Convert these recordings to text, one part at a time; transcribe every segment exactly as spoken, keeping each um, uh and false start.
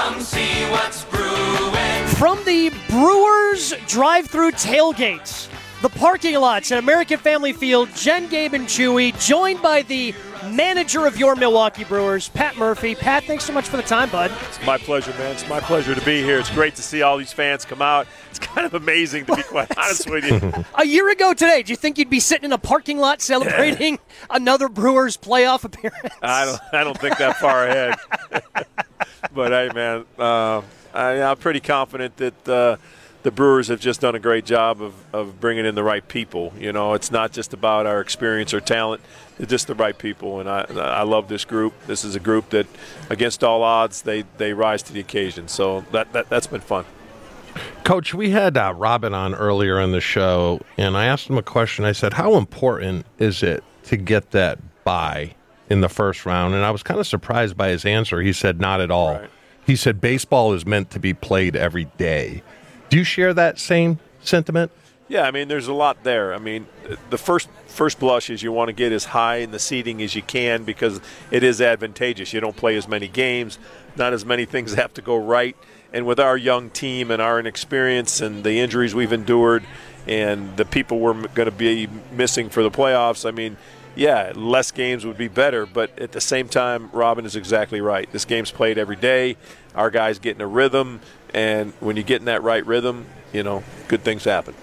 Come see what's brewing. From the Brewers drive-through tailgates, the parking lots at American Family Field, Jen, Gabe, and Chewy, joined by the manager of your Milwaukee Brewers, Pat Murphy. Pat, thanks so much for the time, bud. It's my pleasure, man. It's my pleasure to be here. It's great to see all these fans come out. It's kind of amazing, to be quite honest with you. A year ago today, do you think you'd be sitting in a parking lot celebrating another Brewers playoff appearance? I don't, I don't think that far ahead. But, hey, man, uh, I, I'm pretty confident that uh, the Brewers have just done a great job of, of bringing in the right people. You know, it's not just about our experience or talent. It's just the right people, and I I love this group. This is a group that, against all odds, they, they rise to the occasion. So that, that, that's been fun. Coach, we had uh, Robin on earlier in the show, and I asked him a question. I said, how important is it to get that bye in the first round? And I was kind of surprised by his answer. He said, not at all. Right. He said, baseball is meant to be played every day. Do you share that same sentiment? Yeah, I mean, there's a lot there. I mean, the first first blush is you want to get as high in the seating as you can because it is advantageous. You don't play as many games, not as many things have to go right. And with our young team and our inexperience and the injuries we've endured and the people we're going to be missing for the playoffs, I mean, yeah, less games would be better. But at the same time, Robin is exactly right. This game's played every day. Our guys get in a rhythm. And when you get in that right rhythm, you know, good things happen.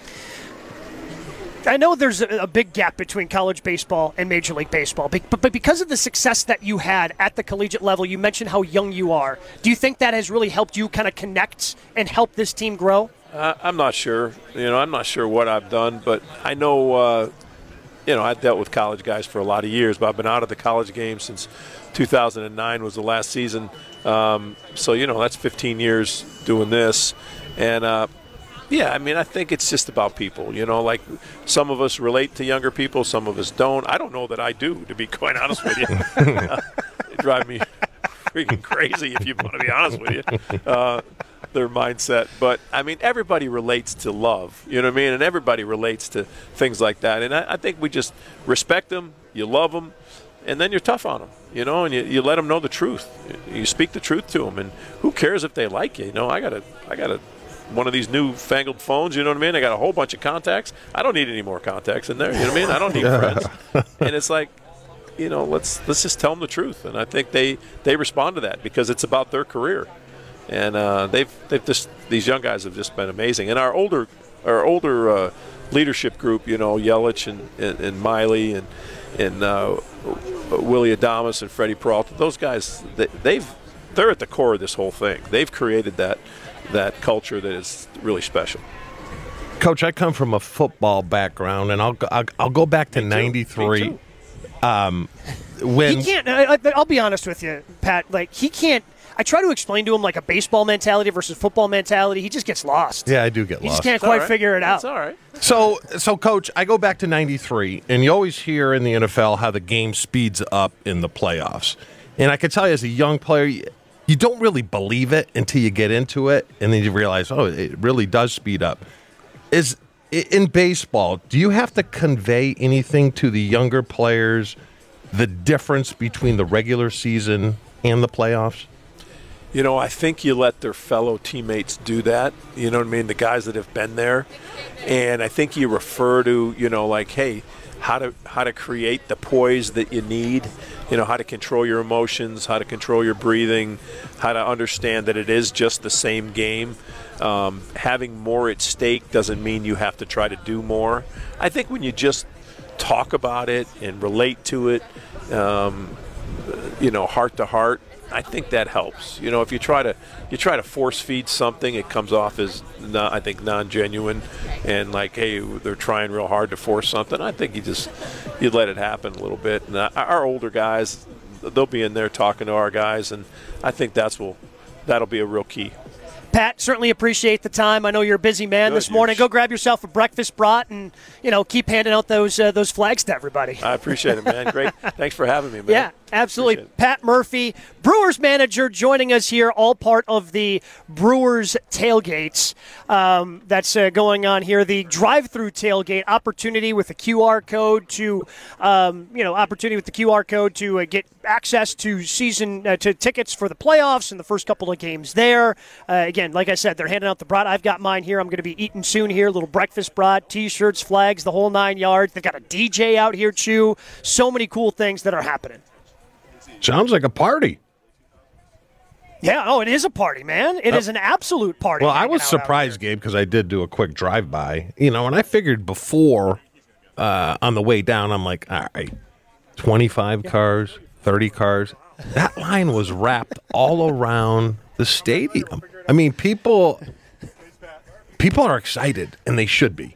I know there's a, a big gap between college baseball and Major League Baseball, but, but because of the success that you had at the collegiate level, you mentioned how young you are. Do you think that has really helped you kind of connect and help this team grow? Uh, I'm not sure. You know, I'm not sure what I've done, but I know, uh, you know, I've dealt with college guys for a lot of years, but I've been out of the college game since two thousand nine was the last season. Um, so, you know, that's fifteen years doing this. And, uh, yeah, I mean, I think it's just about people. You know, like some of us relate to younger people, some of us don't. I don't know that I do, to be quite honest with you. uh, they drive me freaking crazy, if you want to be honest with you, uh, their mindset. But, I mean, everybody relates to love, you know what I mean? And everybody relates to things like that. And I, I think we just respect them, you love them, and then you're tough on them, you know, and you, you let them know the truth. You speak the truth to them, and who cares if they like you? You know, I got a, I got a, one of these new fangled phones, you know what I mean? I got a whole bunch of contacts. I don't need any more contacts in there, you know what I mean? I don't need friends. And it's like, you know, let's let's just tell them the truth. And I think they, they respond to that because it's about their career. And uh, they've they've just these young guys have just been amazing. And our older our older uh, leadership group, you know, Yelich and, and, and Miley and and uh, Willie Adames and Freddie Peralta, those guys, they, they've they're at the core of this whole thing. They've created that that culture that is really special. Coach, I come from a football background, and I'll I'll, I'll go back to ninety-three. Um, when he can't. I, I'll be honest with you, Pat. Like he can't. I try to explain to him like a baseball mentality versus football mentality. He just gets lost. Yeah, I do get he lost. He just can't it's quite right. figure it out. It's all right. So, so Coach, I go back to ninety-three, and you always hear in the N F L how the game speeds up in the playoffs. And I can tell you as a young player, you don't really believe it until you get into it, and then you realize, oh, it really does speed up. Is in baseball, do you have to convey anything to the younger players, the difference between the regular season and the playoffs? You know, I think you let their fellow teammates do that. You know what I mean? The guys that have been there. And I think you refer to, you know, like, hey, how to how to create the poise that you need, you know, how to control your emotions, how to control your breathing, how to understand that it is just the same game. Um, having more at stake doesn't mean you have to try to do more. I think when you just talk about it and relate to it, um, you know, heart to heart, I think that helps. You know, if you try to you try to force feed something, it comes off as not, I think non-genuine and like, hey, they're trying real hard to force something. I think you just you let it happen a little bit. And our older guys, they'll be in there talking to our guys, and I think that's will that'll be a real key. Pat, certainly appreciate the time. I know you're a busy man Good, this morning. you're... Go grab yourself a breakfast brat and, you know, keep handing out those uh, those flags to everybody. I appreciate it, man. Great. Thanks for having me, man. Yeah, absolutely. Pat Murphy, Brewers manager, joining us here, all part of the Brewers tailgates um, that's uh, going on here. The drive-through tailgate opportunity with a Q R code to, um, you know, opportunity with the Q R code to uh, get access to season uh, to tickets for the playoffs and the first couple of games there. Uh, again, like I said, they're handing out the brat. I've got mine here. I'm going to be eating soon here. Little breakfast brat, T-shirts, flags, the whole nine yards. They've got a D J out here, Chew. So many cool things that are happening. Sounds like a party. Yeah, oh, it is a party, man. It uh, is an absolute party. Well, I was surprised, Gabe, because I did do a quick drive-by. You know, and I figured before, uh, on the way down, I'm like, all right, twenty-five yeah. cars, thirty cars. That line was wrapped all around the stadium. I mean, people, people are excited, and they should be.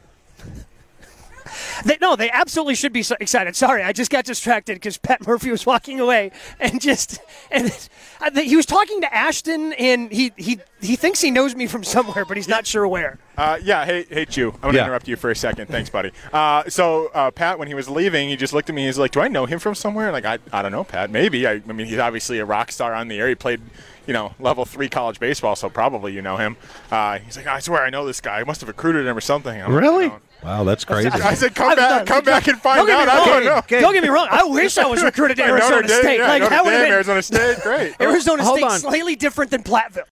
They, no, they absolutely should be so excited. Sorry, I just got distracted because Pat Murphy was walking away and just and he was talking to Ashton, and he he he thinks he knows me from somewhere, but he's not sure where. Uh, yeah, hey, hey, Chew. I'm going to yeah. interrupt you for a second. Thanks, buddy. Uh, so, uh, Pat, when he was leaving, he just looked at me. He's like, "Do I know him from somewhere?" Like, I, I don't know, Pat. Maybe. I, I mean, he's obviously a rock star on the air. He played, you know, level three college baseball, so probably you know him. Uh, he's like, I swear I know this guy. I must have recruited him or something. I'm really? Like, wow, that's crazy. I said, come back, come back and find out. I don't know. Don't get me wrong. I wish I was recruited to Arizona Dame, State. Yeah, like, Notre that would Dame, have been Arizona State, great. Arizona Hold State on. slightly different than Platteville.